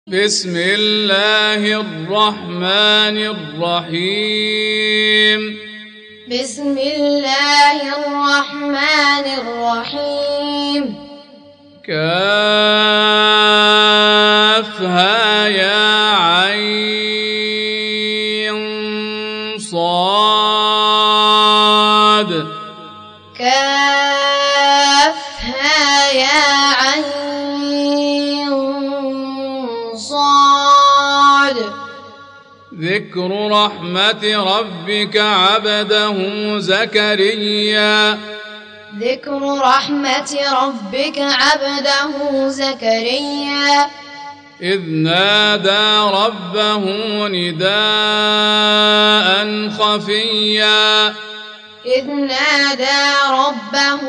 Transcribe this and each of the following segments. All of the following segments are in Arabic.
بسم الله الرحمن الرحيم بسم الله الرحمن الرحيم كافها يا عين صاد كافها يا عين صاد ذكر رحمة ربك عبده زكريا ذكر رحمة ربك عبده زكريا إذ نادى ربه نداء خفيا إذ نادى ربه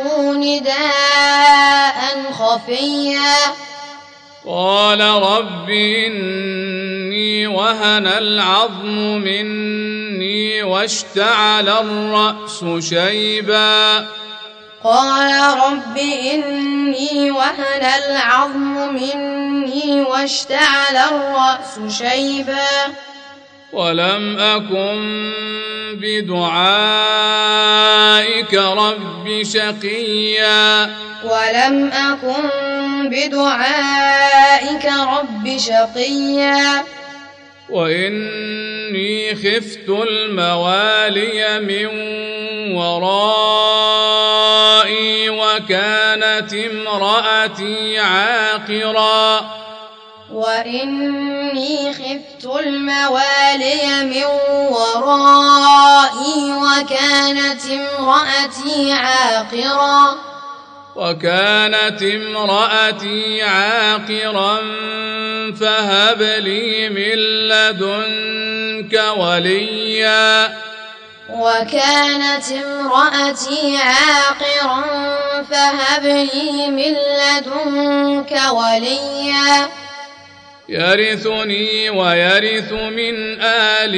نداء خفيا قال رب إني وهن العظم مني واشتعل الرأس شيبا قال رب إني وهن العظم مني واشتعل الرأس شيبا ولم أكن بدعائك رب شقيا ولم أكن بدعائك رب شقيا وإني خفت الموالي من ورائي وكانت امرأتي عاقرا وإني خفت الموالي من ورائي وكانت امرأتي عاقرا فهب لي من لدنك وليا وكانت امرأتي عاقرا فهب لي من لدنك وليا يرثني ويرث من آل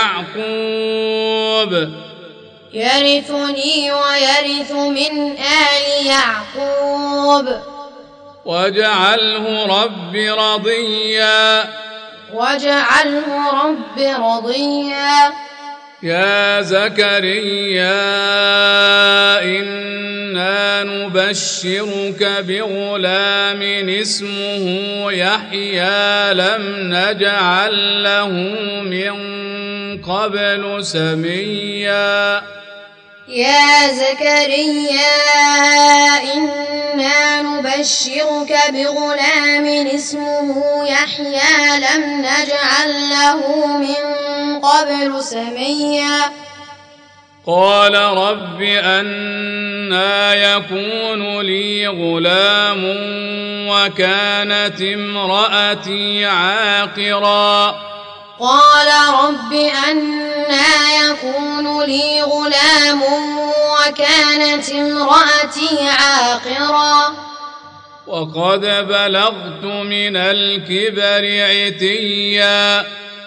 يعقوب يرثني ويرث من آل يعقوب واجعله رب رضيا واجعله رب رضيا يا زكريا إنا نبشرك بغلام اسمه يحيى لم نجعل له من قبل سميا يا زكريا إنا نبشرك بغلام اسمه يحيى لم نجعل له من قبل سميا قال رب أنى يكون لي غلام وكانت امرأتي عاقرا قال رب أنى يكون لي غلام وكانت امرأتي عاقرا وقد بلغت من الكبر عتيا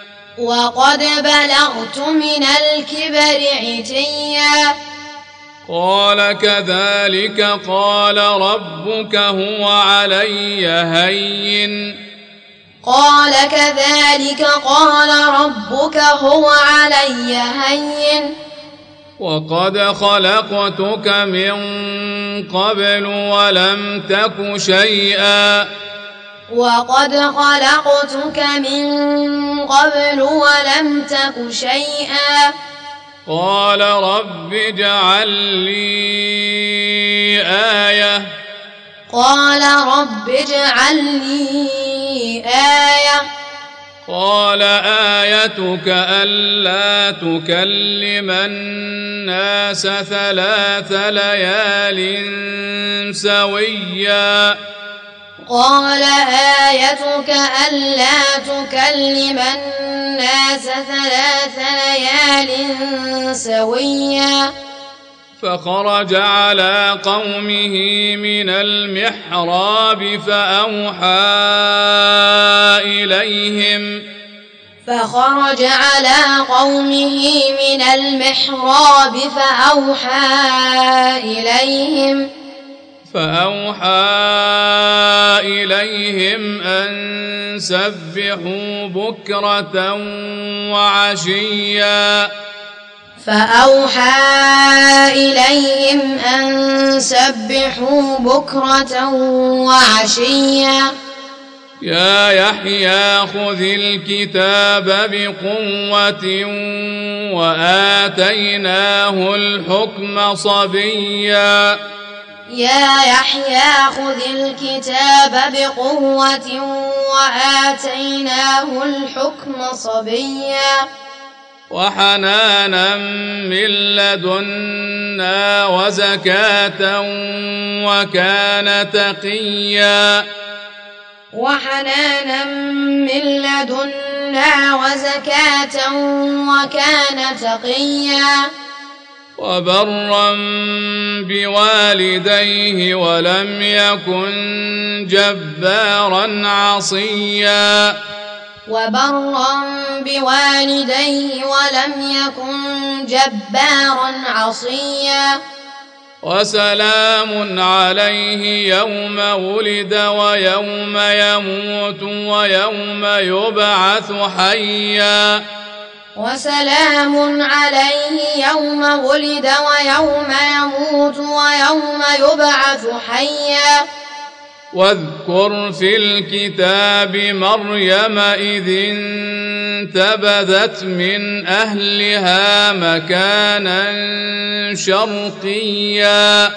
قال كذلك قال ربك هو علي هين وقد خلقتك من قبل ولم تك شيئا قال رب اجعل لي آية قال آيتك ألا تكلم الناس 3 ليال سويا قال آيتك ألا تكلم الناس 3 ليال سويا فخرج على قومه من المحراب فأوحى إليهم أن سبحوا بكرة وعشيا يا يحيى خذ الكتاب بقوة وآتيناه الحكم صبيا وحنانا من لدنا وزكاة وكان تقيا وبرا بوالديه ولم يكن جبارا عصيا وسلام عليه يوم ولد ويوم يموت ويوم يبعث حيا واذكر في الكتاب مريم إذ انتبذت من أهلها مكانا شرقيا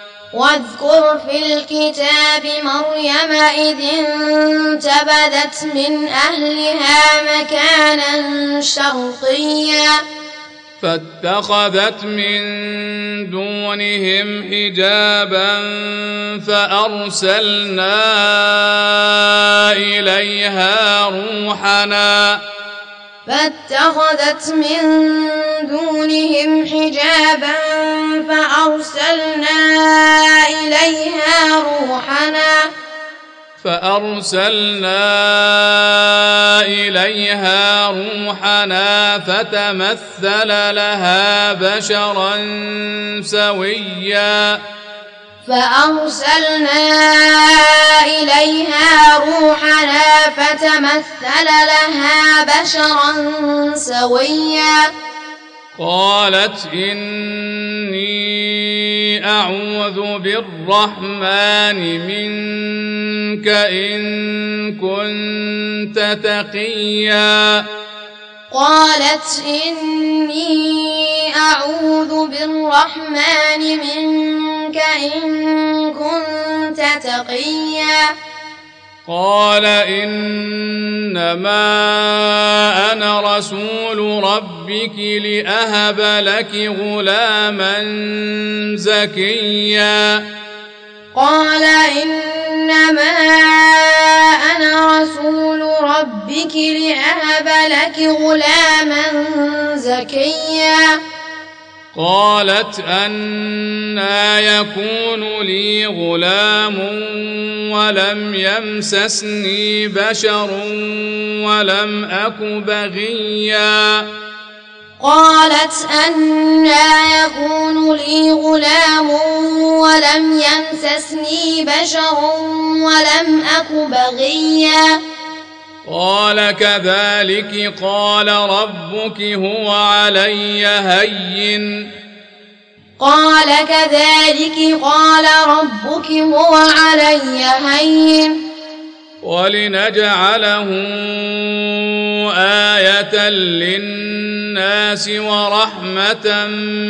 فاتخذت من دونهم حجابا فأرسلنا إليها روحنا فتمثل لها بشرا سويا قالت إني أعوذ بالرحمن منك إن كنت تقيا قال إنما أنا رسول ربك لأهب لك غلاما زكيا قالت أنى يكون لي غلام ولم يمسسني بشر ولم أك بغيا قال كذلك قال ربك هو علي هين ولنجعله آية للناس ورحمة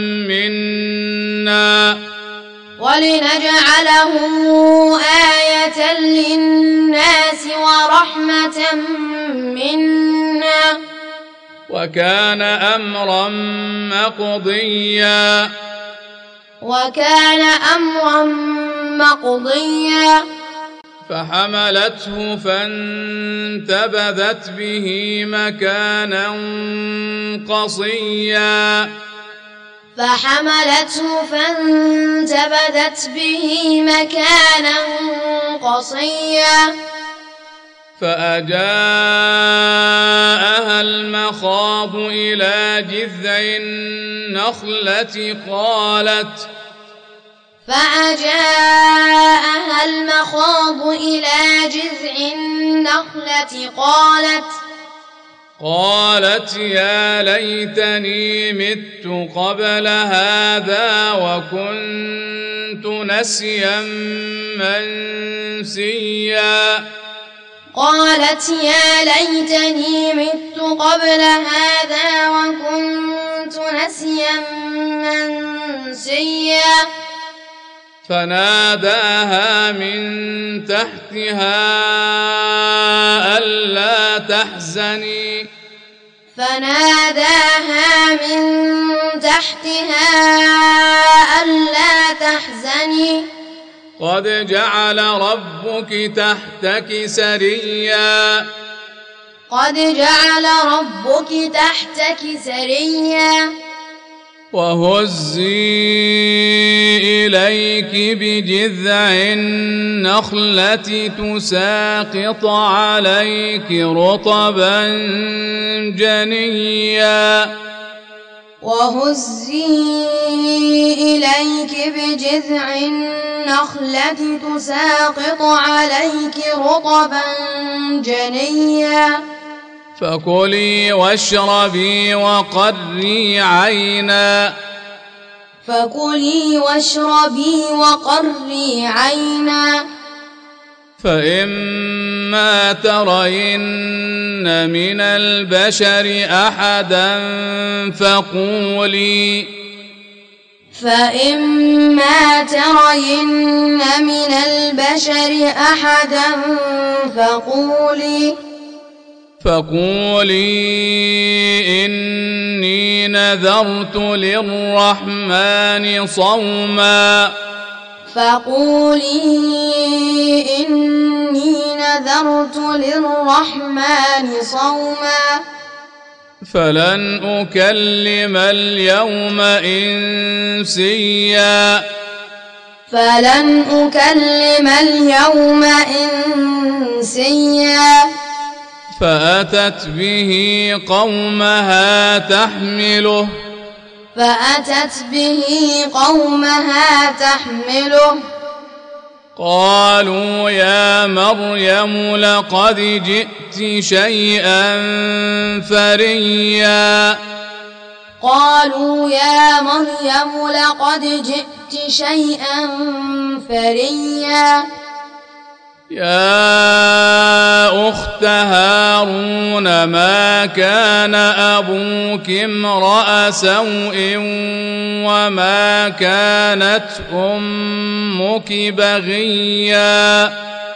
منا وكان أمرا مقضيا فحملته فانتبذت به مكانا قصيا فأجاءها المخاض إلى جذع النخلة فأجاءها المخاض إلى جذع النخلة قالت يا ليتني مت قبل هذا وكنت نسيا منسيا. قالت يا ليتني مت قبل هذا وكنت نسيا منسيا. فناداها من تحتها ألا تحزني قد جعل ربك تحتك سريا وهزي إليك بجذع النخلة تساقط عليك رطبا جنيا. فكلي واشربي وقري عينا فإما ترين من البشر أحدا فقولي إني نذرت للرحمن صوما فلن أكلم اليوم إنسيا. فأتت به قومها تحمله قالوا يا مريم لقد جئت شيئا فريا. يا أخت هارون ما كان أبوك امرأ سوء وما كانت أمك بغيا.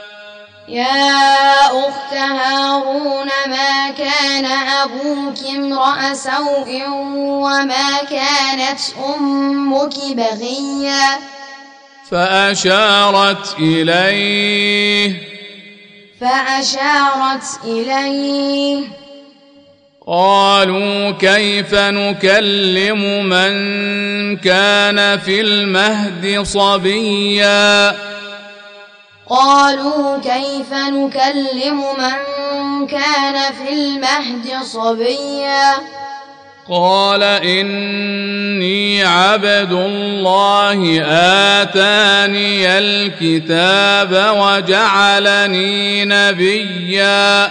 فأشارت إليه قالوا كيف نكلم من كان في المهد صبيا. قال إني عبد الله آتاني الكتاب وجعلني نبيا.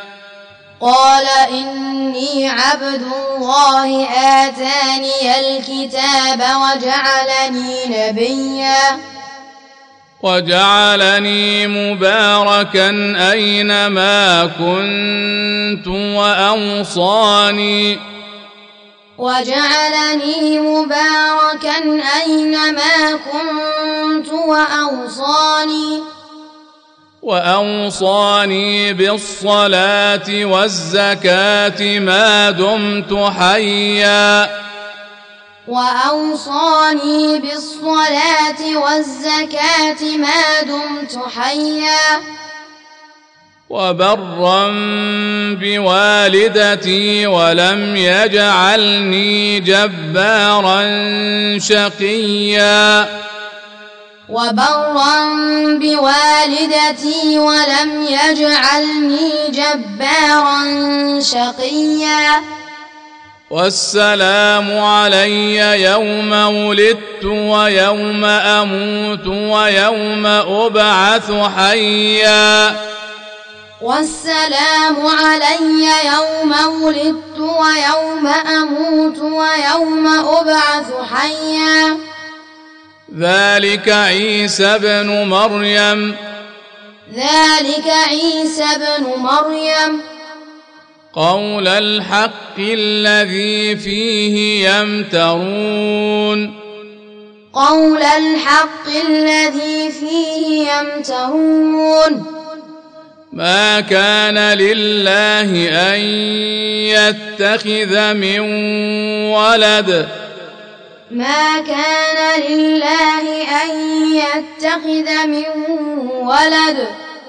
وجعلني مباركا أينما كنت وأوصاني بالصلاة والزكاة ما دمت حيا وبرا بوالدتي ولم يجعلني جبارا شقيا. والسلام علي يوم ولدت ويوم أموت ويوم أبعث حيا والسلام علي يوم ولدت ويوم أموت ويوم أبعث حيا ذلك عيسى بن مريم قول الحق الذي فيه يمترون ما كان لله أن يتخذ من ولد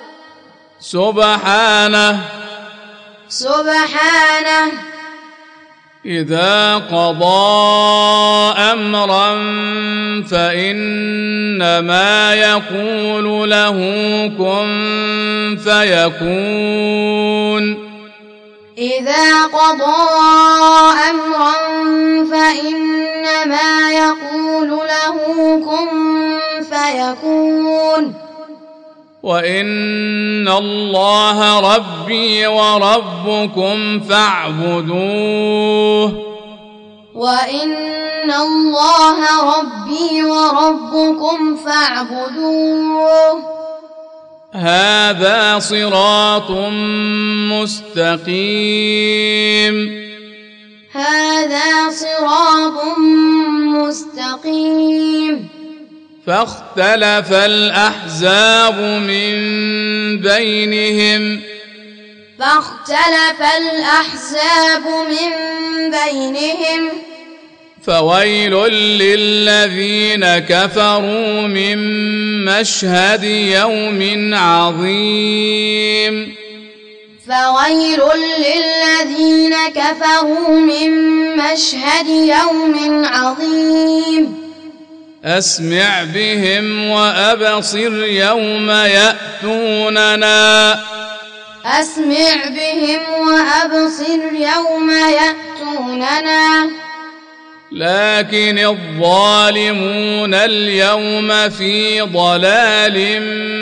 سبحانه إذا قضى أمرا فإنما يقول له كن فيكون وإن الله ربي وربكم فاعبدوه هذا صراط مستقيم فاختلف الأحزاب من بينهم فويل للذين كفروا من مشهد يوم عظيم أسمع بهم وأبصر يوم يأتوننا لكن الظالمون اليوم في ضلال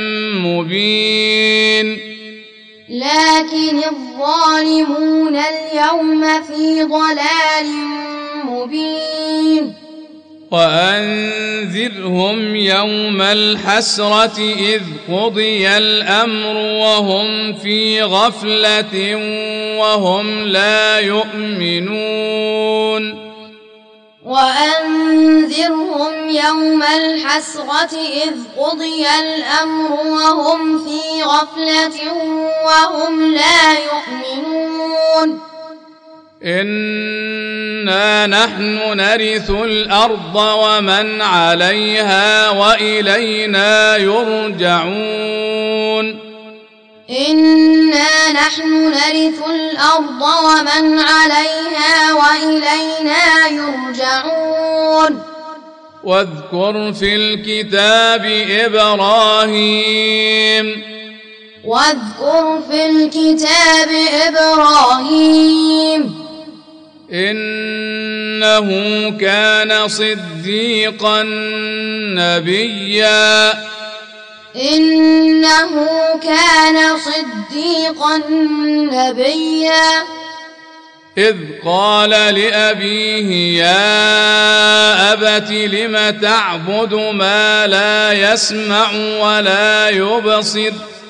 مبين وأنذرهم يوم الحسرة إذ قضي الأمر وهم في غفلة وهم لا يؤمنون إنا نحن نرث الأرض ومن عليها وإلينا يرجعون واذكر في الكتاب إبراهيم إنه كان صديقا نبيا إذ قال لأبيه يا أبت لم تعبد ما لا يسمع ولا يبصر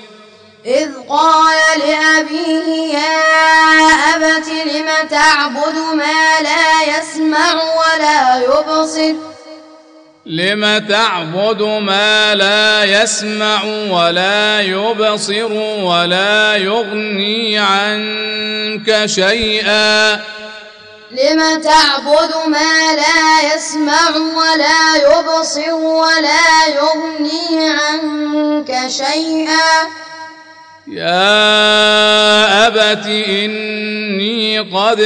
ولا يغني عنك شيئا يا أبت إني قد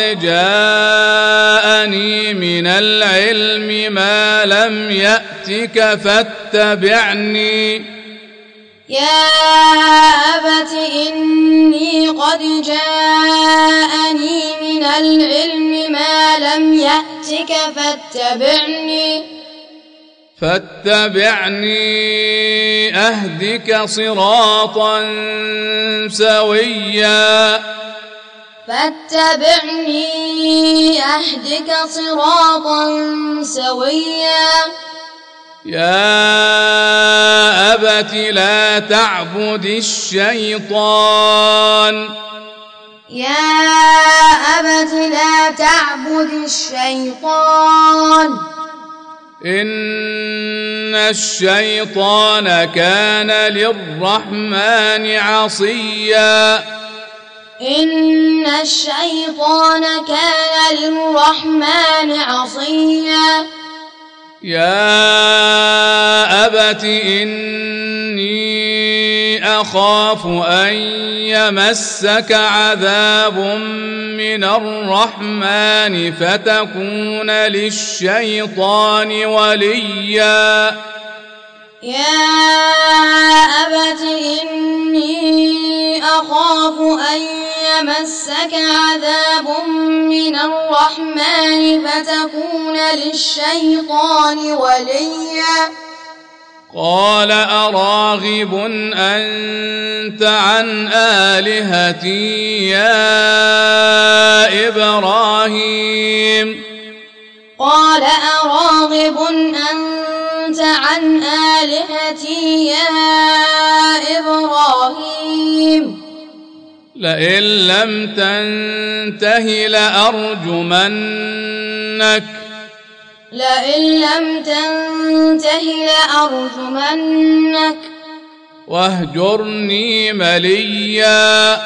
جاءني من العلم ما لم يأتك فاتبعني آياتك فاتبعني أهدك صراطا سويا يا أبت لا تعبد الشيطان إن الشيطان كان للرحمن عصيا يا أبت إني أخاف أن يمسك عذاب من الرحمن فتكون للشيطان وليا قال أراغب أنت عن آلهتي يا إبراهيم لئن لم تنته لأرجمنك واهجرني مليا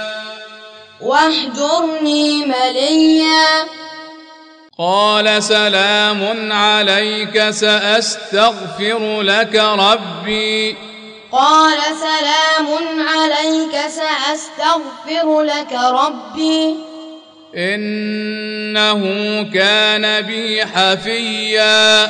قال سلام عليك سأستغفر لك ربي إنه كان بي حفيا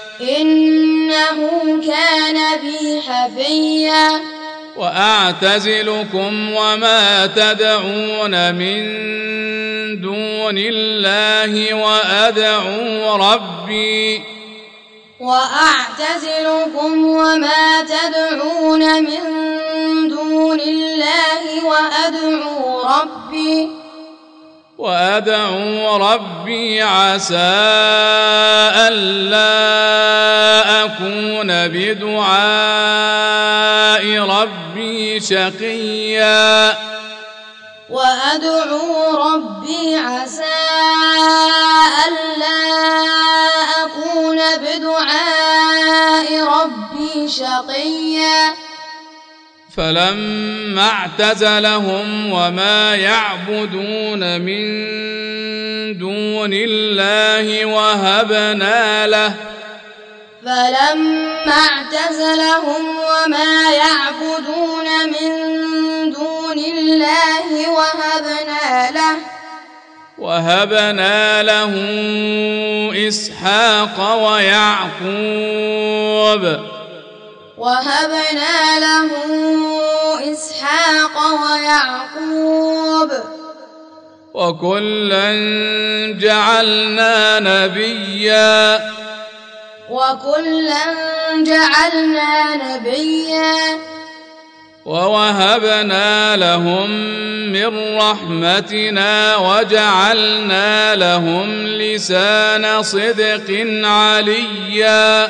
وأعتزلكم وما تدعون من دون الله وأدعو ربي عسى ألا أكون بدعاء ربي شقيا فلما اعتزلهم وما يعبدون من دون الله وهبنا له إسحاق ويعقوب وكلا جعلنا نبيا ووهبنا لهم من رحمتنا وجعلنا لهم لسان صدق عليا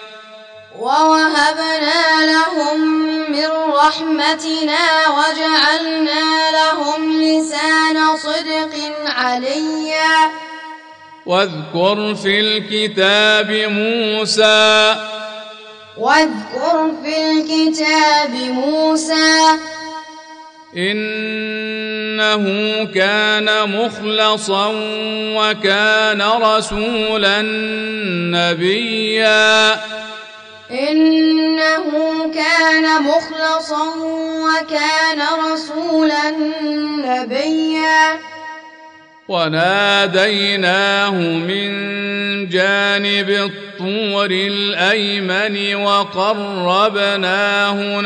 واذكر في الكتاب موسى إنه كان مخلصا وكان رسولا نبيا وناديناه من جانب الطور الأيمن وقربناه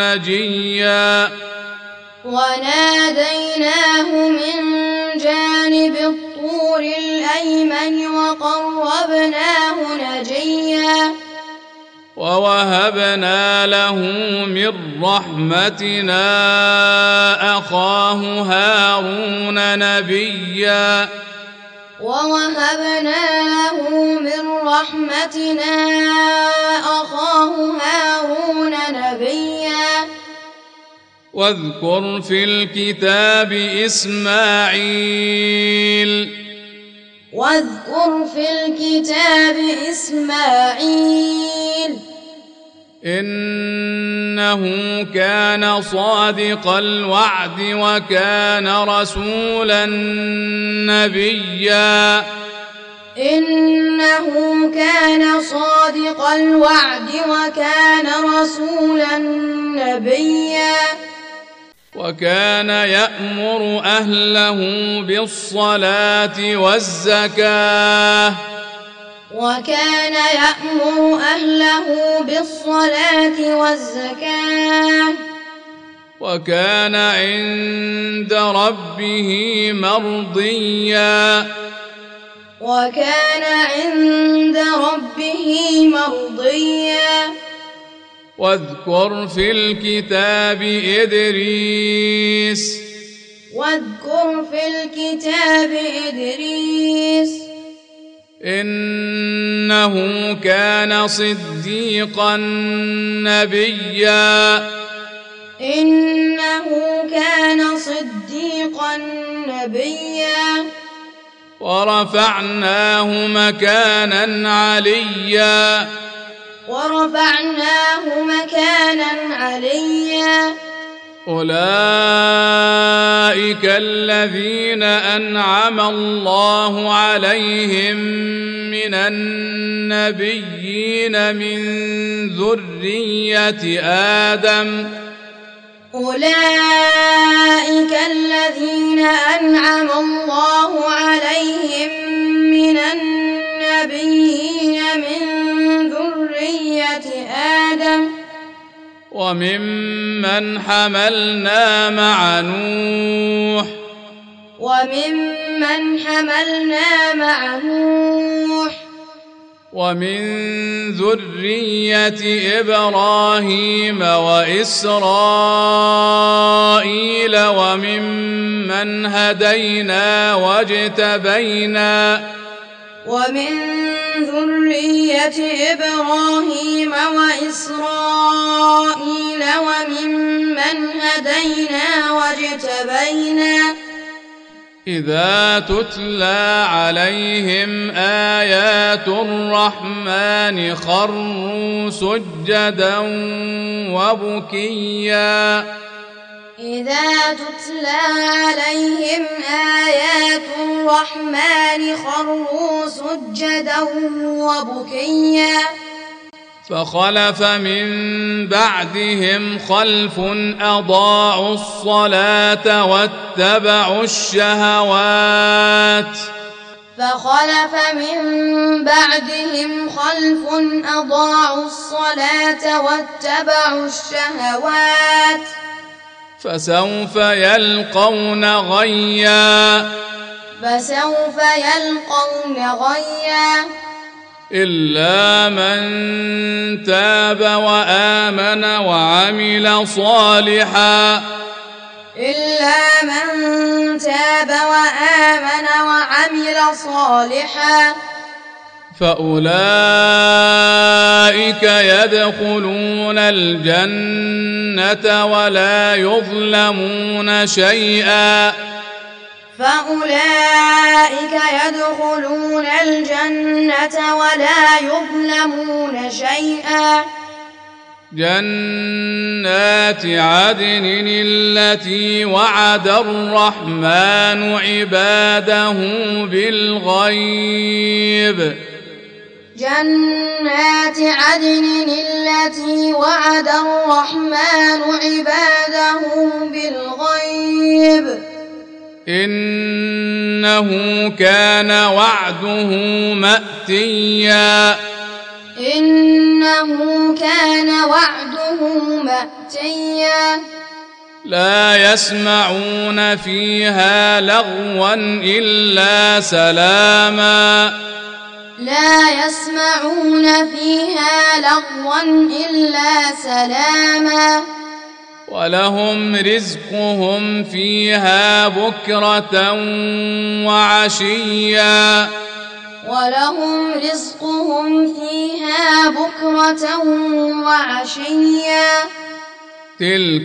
نجيا الأيمن وقربناه نجيا ووهبنا له من رحمتنا أخاه هارون نبيا ووهبنا له من رحمتنا أخاه هارون نبيا واذكر في الكتاب إسماعيل واذكر في الكتاب إسماعيل إنه كان صادق الوعد وكان رسولا نبيا إنه كان صادق الوعد وكان رسولا نبيا وكان يأمر أهله بالصلاة والزكاة وكان يأمر أهله بالصلاة والزكاة وكان عند ربه مرضيا وكان عند ربه مرضيا واذكر في الكتاب إدريس واذكر في الكتاب إدريس إنه كان صديقا نبيا إنه كان صديقا نبيا ورفعناه مكانا عليا ورفعناه مكانا عليا أولئك الذين أنعم الله عليهم من النبيين من ذرية آدم أولئك الذين أنعم الله عليهم من النبيين من ذرية آدم وممن حملنا مع نوح ومن ذرية إبراهيم وإسرائيل وممن هدينا واجتبينا ومن ذرية إبراهيم وإسرائيل وممن هدينا واجتبينا إذا تتلى عليهم آيات الرحمن خروا سجدا وبكيا إذا تتلى عليهم آيات الرحمن خروا سجدا وبكيا فخلف من بعدهم خلف أضاعوا الصلاة واتبعوا الشهوات فخلف من بعدهم خلف أضاعوا الصلاة واتبعوا الشهوات فسوف يلقون غيا إلا من تاب وآمن وعمل صالحا فأولئك يدخلون الجنة ولا يظلمون شيئا جنات عدن التي وعد الرحمن عباده بالغيب جنات عدن التي وعد الرحمن عباده بالغيب إنه كان وعده مأتيا لا يسمعون فيها لغوا إلا سلاما لا يسمعون فيها لغوا إلا سلاما ولهم رزقهم فيها بكرة وعشيا ولهم رزقهم فيها بكرة وعشيا تلك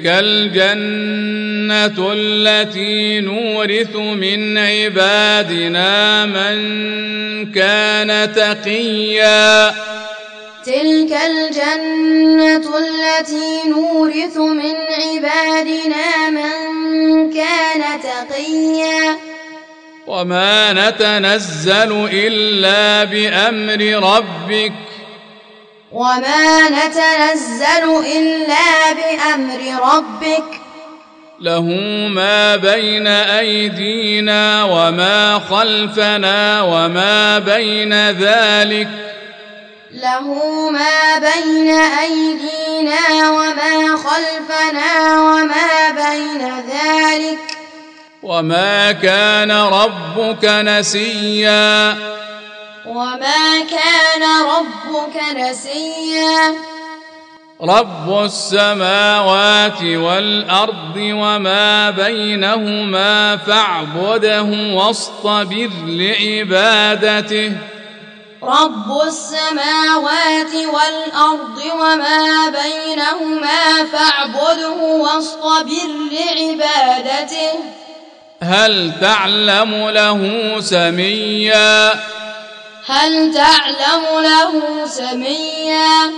الجنة التي نورث من عبادنا من كان تقيا تلك الجنة التي نورث من عبادنا من كان تقيا وما نتنزل إلا بأمر ربك وما نتنزل إلا بأمر ربك له ما بين أيدينا وما خلفنا وما بين ذلك له ما بين أيدينا وما خلفنا وما بين ذلك وما كان ربك نسيا وما كان ربك نسيا رب السماوات والأرض وما بينهما فاعبده واصطبر لعبادته رب السماوات والأرض وما بينهما فاعبده واصطبر لعبادته هل تعلم له سميا هل تعلم له سميا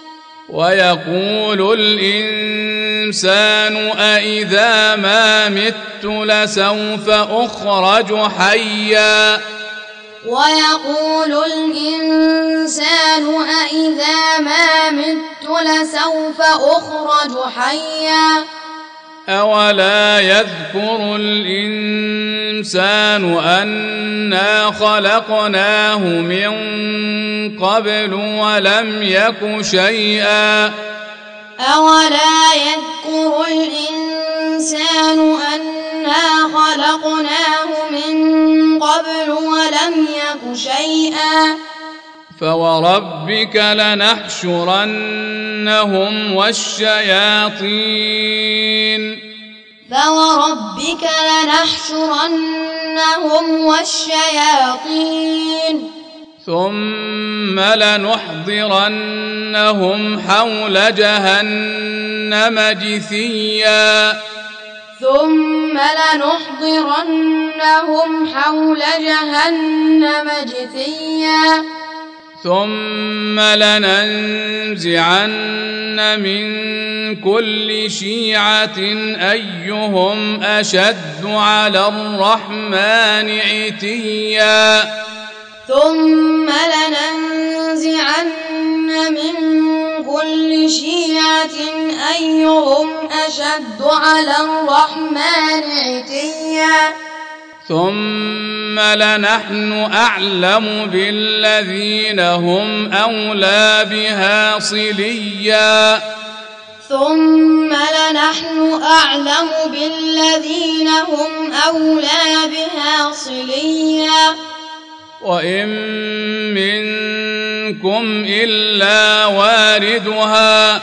ويقول الإنسان أإذا ما مت لسوف أخرج حيا ويقول الإنسان أإذا ما مت لسوف أخرج حيا أولا يذكر الإنسان أنا خلقناه من قبل ولم يك شيئا أولا يذكر الإنسان أنا خلقناه من قبل ولم يك شيئا فوربك لنحشرنهم والشياطين ثم لنحضرنهم حول جهنم جثيا ثم لننزعن من كل شيعة أيهم أشد على الرحمن عتيا ثم لننزعن من كل شيعة أيهم أشد على الرحمن عتيا ثم لنحن أعلم بالذين هم أولى بها صليا ثم لنحن أعلم بالذين هم أولى بها صليا وإن منكم إلا واردها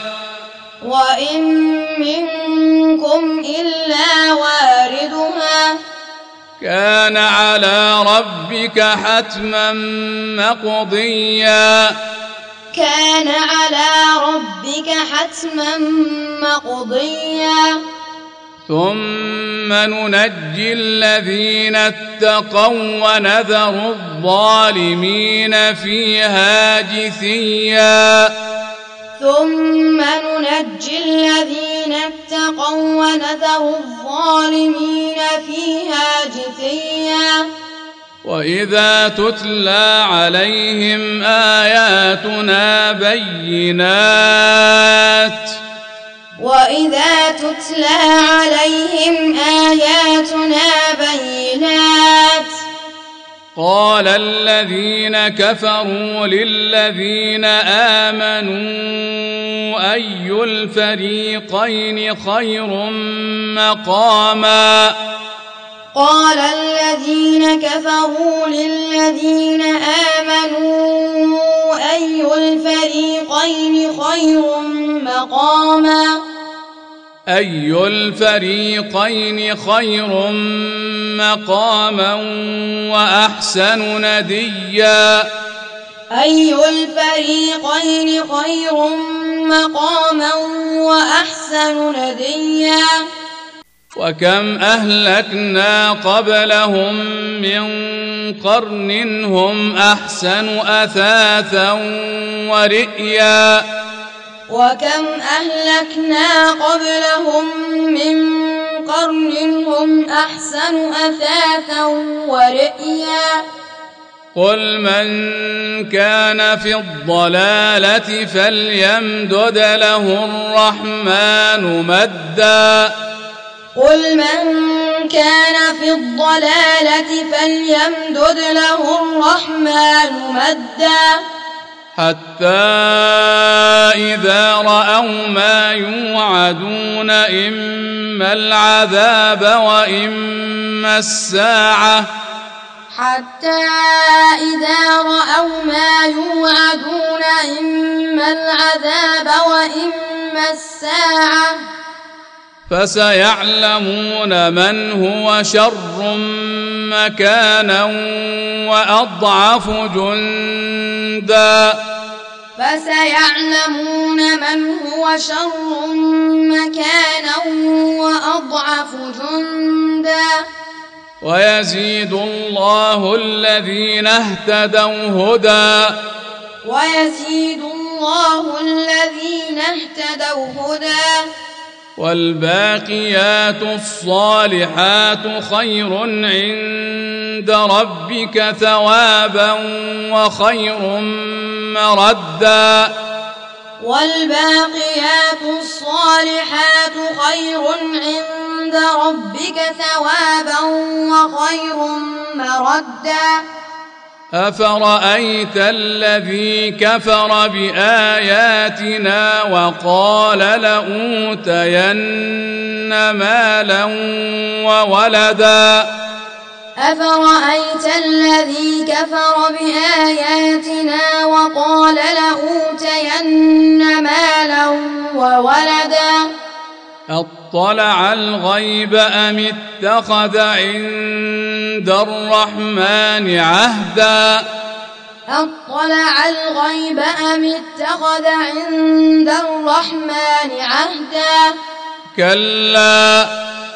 كان على ربك حتما مقضيا ثم ننجي الذين اتقوا ونذر الظالمين فيها جثيا وإذا تتلى عليهم آياتنا بينات قال الذين كفروا للذين آمنوا أي الفريقين خير مقاما قال الذين كفروا للذين آمنوا أي الفريقين خير مقاما أي الفريقين خير مقاما وأحسن نديا أي الفريقين خير مقاما وأحسن نديا وكم أهلكنا قبلهم من قرن هم أحسن أثاثا ورئيا وكم أهلكنا قبلهم من قرن هم أحسن أثاثا ورئيا قل من كان في الضلالة فليمدد له الرحمن مدا قل من كان في الضلالة فليمدد له الرحمن مدا حتى إذا رأوا ما يوعدون إما العذاب وإما الساعة حتى إذا رأوا ما يوعدون إما العذاب وإما الساعة فسيعلمون من هو شر مكانا وأضعف جندا فسيعلمون من هو شر مكانا وأضعف جندا ويزيد الله الذين اهتدوا هدى ويزيد الله الذين اهتدوا هدى والباقيات الصالحات خير عند ربك ثوابا وخير مردا والباقيات الصالحات خير عند ربك ثوابا وخير مردا أفرأيت الذي كفر بآياتنا وقال لأوتين مالا وولدا أفرأيت الذي كفر بآياتنا وقال لأوتين مالا وولدا أطلع الغيب أم اتخذ عند الرحمن عهدا أطلع الغيب أم اتخذ عند الرحمن عهدا كلا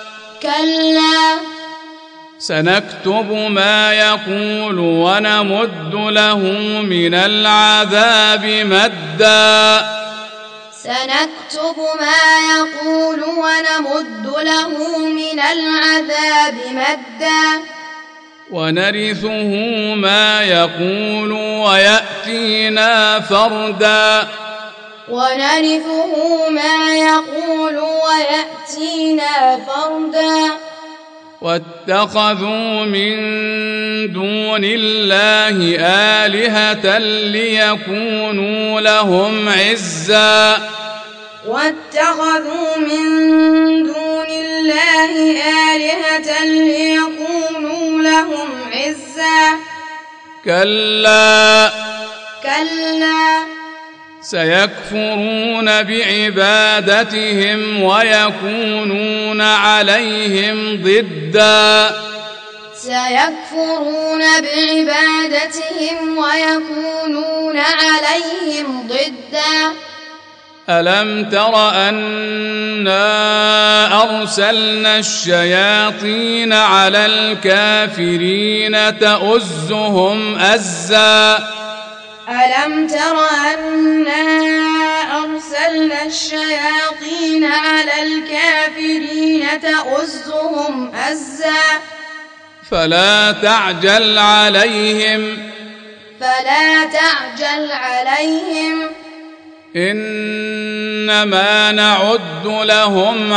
سنكتب ما يقول ونمد له من العذاب مدا سنكتب ما يقول ونمد له من العذاب مدا ونرثه ما يقول ويأتينا فردا ونرثه ما يقول ويأتينا فردا واتخذوا من دون الله آلهة ليكونوا لهم عزا واتخذوا من دون الله آلهة ليكونوا لهم عزا كلا سيكفرون بعبادتهم ويكونون عليهم ضدا سيكفرون بعبادتهم ويكونون عليهم ضدا ألم تر أنا أرسلنا الشياطين على الكافرين تؤزهم أزا ألم تر أنا أرسلنا الشياطين على الكافرين تؤزهم أزا فلا تعجل عليهم إنما نعد لهم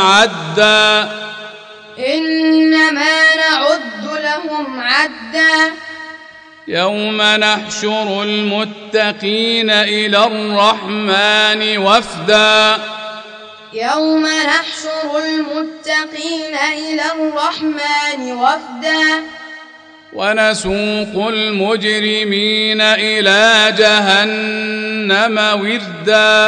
عدا يوم نحشر المتقين إلى الرحمن وفدا يوم نحشر المتقين إلى الرحمن وفدا ونسوق المجرمين إلى جهنم وردا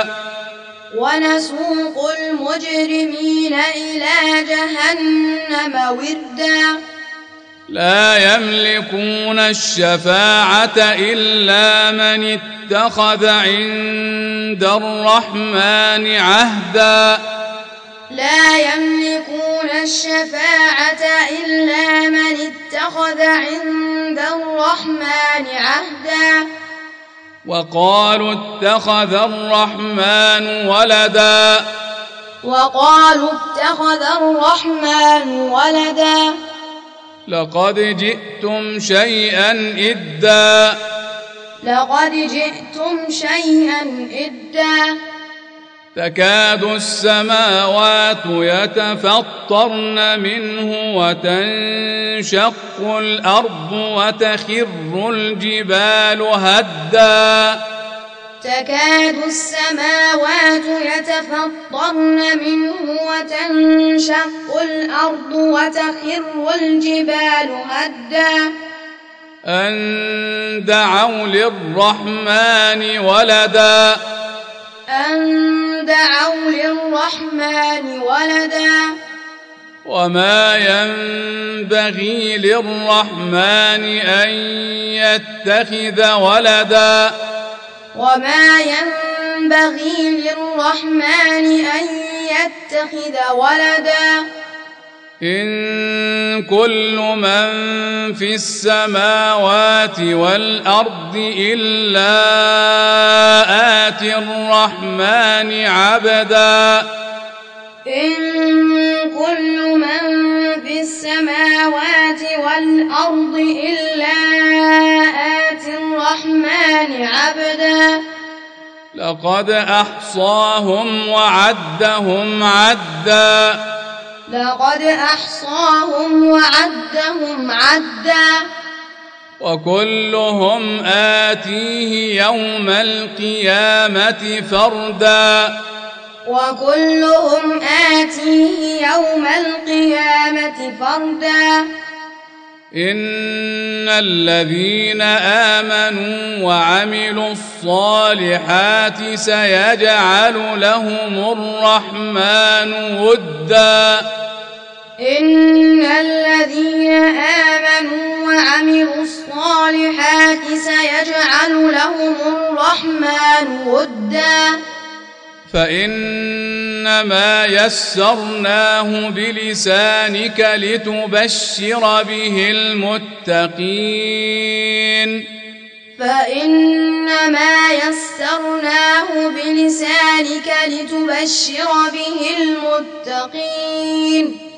ونسوق المجرمين إلى جهنم وردا لا يملكون الشفاعة إلا من اتخذ عند الرحمن عهدا لا يملكون الشفاعة إلا من اتخذ عند الرحمن عهدا وقالوا اتخذ الرحمن ولدا وقالوا اتخذ الرحمن ولدا لقد جئتم شيئا إدا لقد جئتم شيئا إدا تكاد السماوات يتفطرن منه وتنشق الأرض وتخر الجبال هدا تكاد السماوات يتفطرن منه وتنشق الأرض وتخر الجبال هدا أن دعوا للرحمن ولدا أن دعوا للرحمن ولدا وما ينبغي للرحمن أن يتخذ ولدا وما ينبغي للرحمن أن يتخذ ولدا إن كل من في السماوات والأرض إلا آتي الرحمن عبدا إن كل من في السماوات والأرض إلا آتي الرحمن عبدا لقد أحصاهم وعدهم عدا لقد أحصاهم وعدهم عدا وكلهم آتيه يوم القيامة فردا وكلهم آتيه يوم القيامة فردا إن الذين آمنوا وعملوا الصالحات سيجعل لهم الرحمن ودا إن الذين آمنوا وعملوا الصالحات سيجعل لهم الرحمن ودا فإنما يسرناه بلسانك لتبشر به المتقين فإنما يسرناه بلسانك لتبشر به المتقين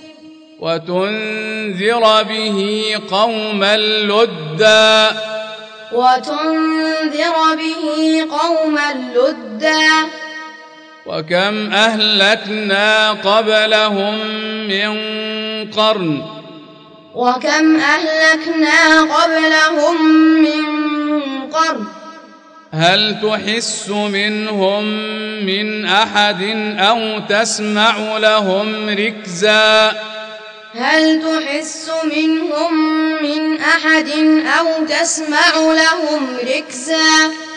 وتنذر به قوما لدا وتنذر به قوما لدا وكم أهلكنا قبلهم من قرن وكم أهلكنا قبلهم من قرن هل تحس منهم من أحد أو تسمع لهم ركزا هل تحس منهم من أحد أو تسمع لهم ركزا